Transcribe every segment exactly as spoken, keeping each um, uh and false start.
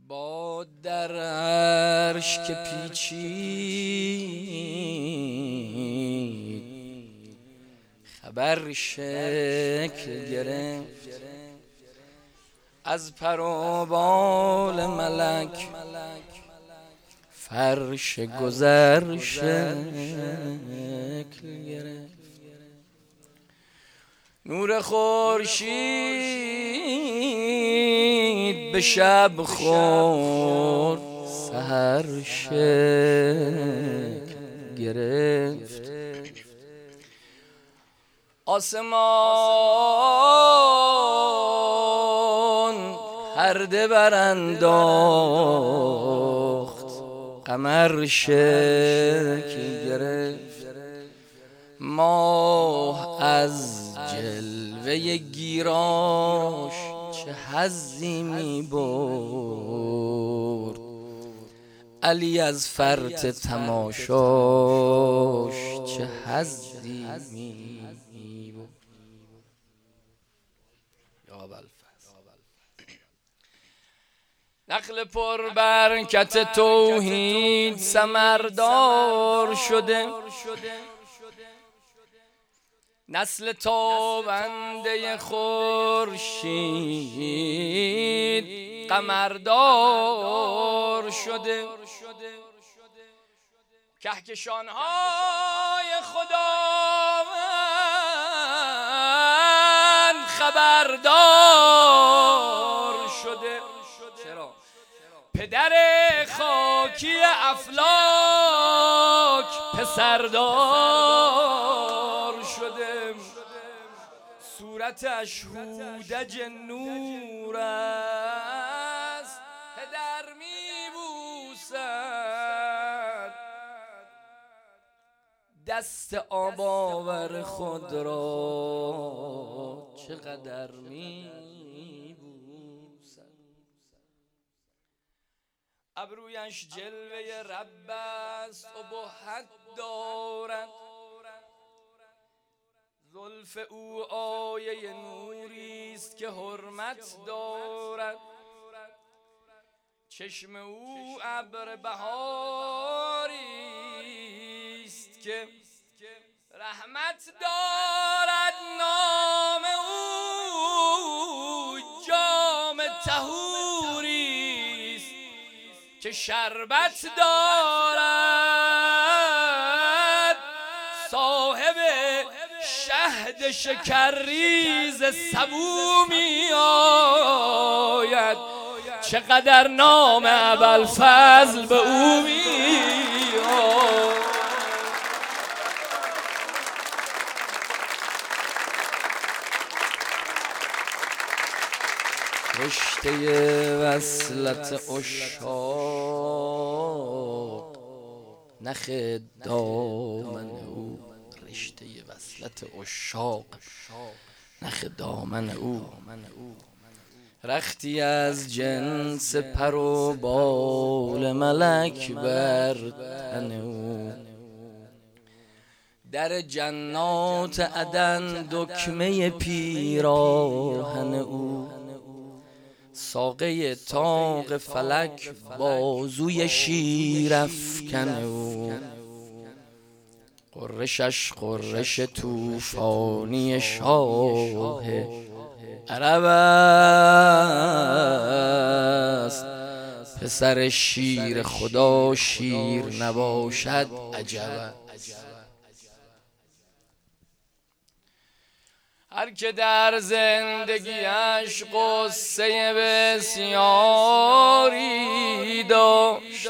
باد در عرش که پیچید، خبر شکل گرفت از پر و بال ملک، فرش گذر شکل گرفت. نور خورشید به شب خورد، سحر شکل گرفت. آسمان پرده برانداخت، قمر شکل گرفت. ماه از جلوه گیراش چه حظی می برد، علی از فرط تماشاش چه حظی می برد. نخل پر برکت توحید ثمردار شده، نسل تابنده خورشید قمردار شده. کهکشان‌های خداوند خبردار شده. چرا؟ پدر خاکی افلاک پسردار شده. صورتش هودج نور است، پدر میبوسد دست آب آور خود را، چقدر میبوسد. ابرویش جلوه رب است، ابهت دارد. زلف او آیه نوری است که حرمت دارد. چشم او ابر بهاری است که رحمت دارد. نام او جام طهوری است که شربت دارد. صاحب شهد شکرریز سبو می آید، چقدر نام ابوالفضل به او می آید. رشته وصلت عشاق نخ دامن او، رشته وصلت عشاق نخ دامن او. رختی از جنس پر و بال ملک بر تن او، در جنات عدن دکمه پیراهن او. ساقه طاق فلک بازوی شیرافکن او، قرشش قرش طوفانی شاه عرب است. پسر شیر خدا شیر نباشد عجب. هر که در زندگیش قصه بسیاری داشت،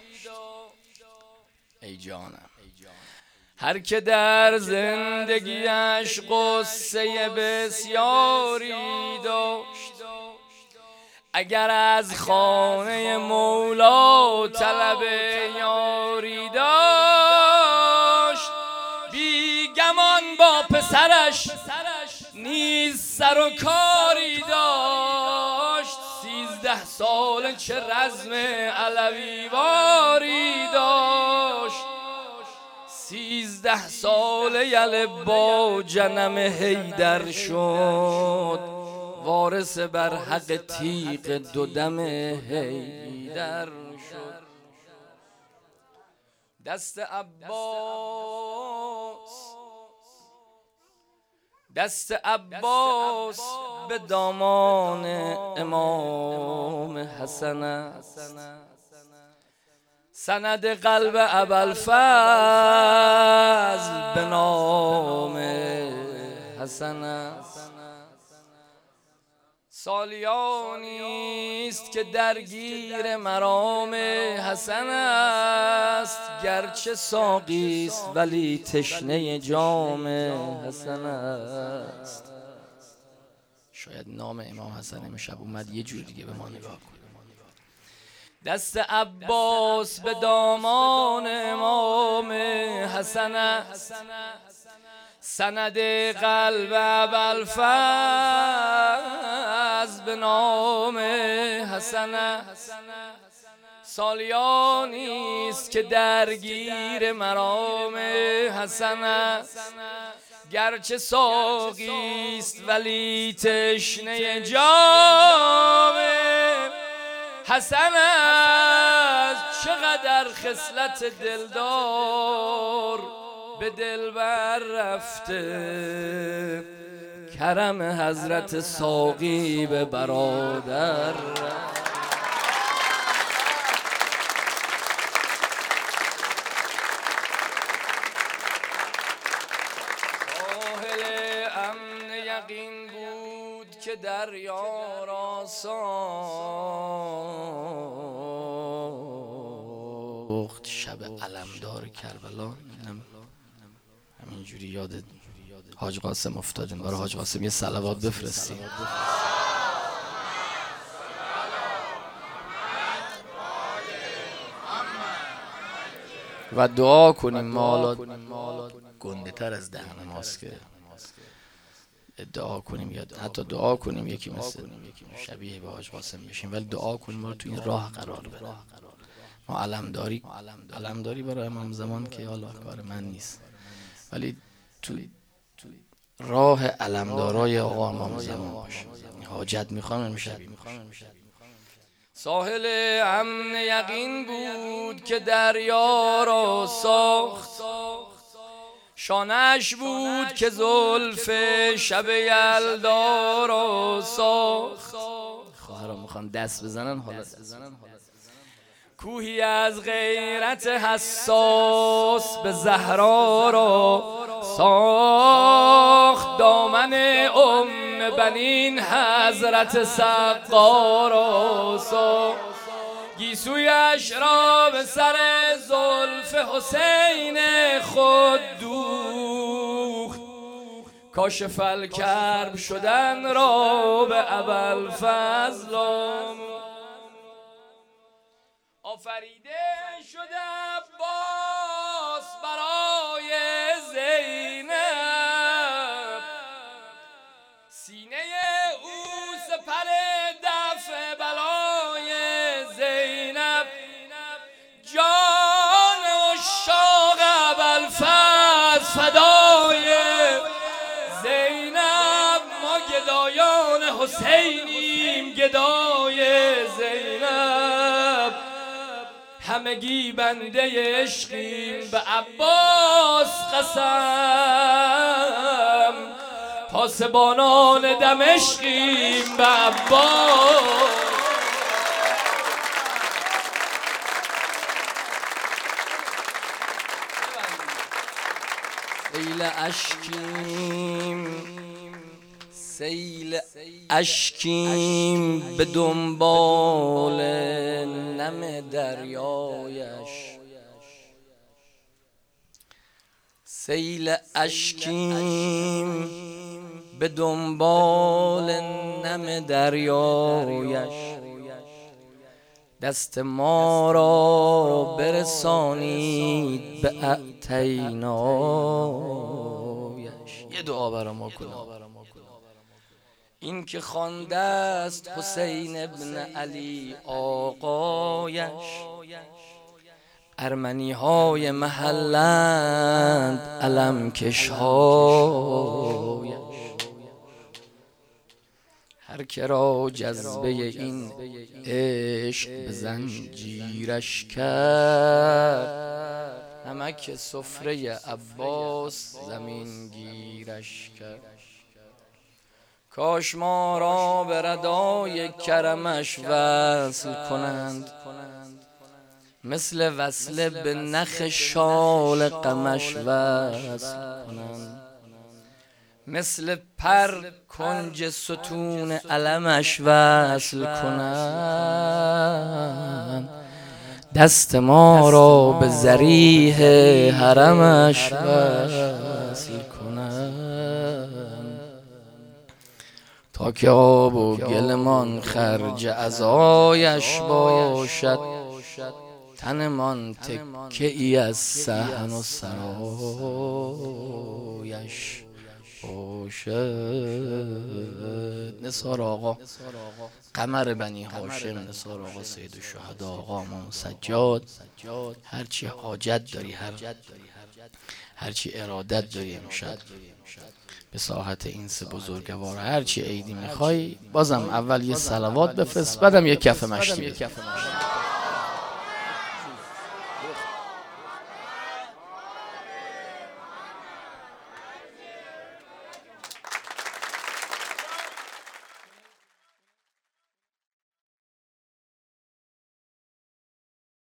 ای جانم، هر که در زندگیش قصه بسیاری داشت، اگر از خانه مولا طلب یاری داشت، بی گمان با پسرش نیز سر و کاری داشت. سیزده سال چه رزم علویواری داشت، سیزده سال یله با جنم حیدر شد. وارث بر حق تیغ دو دم حیدر شد. دست عباس دست عباس به دامان امام حسن است، سند قلب ابوالفضل به نام حسن است. سالیانی است که درگیر مرام حسن است، گرچه ساقی است ولی تشنه جام حسن است. شاید نام امام حسن امشب اومد یه جور دیگه به ما نگاه کنه. دست عباس به دامان امام حسن است، سند قلب ابوالفضل به نام حسن است. سالیانی است که درگیر مرام حسن است، گرچه ساقی است ولی تشنه جام حسن است. چقدر خصلت دلدار به دلبر رفته، کرم حضرت ساقی به برادر رفته. ساحل امن یقین بود که دریا را ساخت. شب علمدار کربلا همینجوری یاد حاج قاسم افتادیم. برای حاج قاسم یه صلوات بفرستیم و دعا کنیم. مالات گنده تر از دهن ماست که دعا کنیم یا حتی دعا کنیم یکی مثل شبیه به حاج قاسم بشیم، ولی دعا کنیم ما رو تو این راه قرار بده. ما علمداری علمداری برای امام زمان که حالا کار من نیست، ولی تو راه علمدارای آقا امام زمان باشه. حاجت میخوام امشب. ساحل امن یقین بود که دریا را ساخت، شانش بود که زلف شب یلدا را ساخت. خواهرام میخوان دست بزنن حالا بزنن. کوهی از غیرت حساس به زهرا را ساخت، دامن ام بنین حضرت سقا را ساخت. گیسویش را به سر زلف حسین خود دوخت، کاشف الکرب شدن را به ابوالفضل آفریده شده عباس برای زینب. سینه او سپر دفع بلای زینب، جان عشاق ابوالفضل فدای زینب. ما گدایان حسینیم گدای زینب، همگی بنده عشقیم به عباس قسم، پاسبانان دمشقیم به عباس. سیل اشکیم سیل اشکیم به دنبال نم دریایش، سیل اشکیم به دنبال نم دریایش. دست ما را برسانید به اعتینایش. یه دعا برا ما کنید. این که خوانده است حسین ابن علی آقایش، ارمنی های محلند علم کش هایش. هر هر که را جذبه این عشق به زنجیرش کرد، نمک سفره عباس زمین گیرش کرد. کاش ما را به ردای کرمش وصل کنند، مثل وصله به نخ شال غمش وصل کنند، مثل پر کنج ستون علمش وصل کنند، دست ما را به ذریح حرمش وصل کنند، تا که آب و گلمان خرج عزایش باشد، تنمان تکه ای از صحن و سرایش باشد. نثار آقا قمر بنی هاشم، نثار آقا سید الشهدا، آقا امام سجاد، هرچی حاجت داری، هر هرچی ارادت داری امشب به ساحت این سه بزرگوار، هرچی عیدی میخوای، بازم اول یه صلوات بفرست، بعدم یه کف مشتی بده.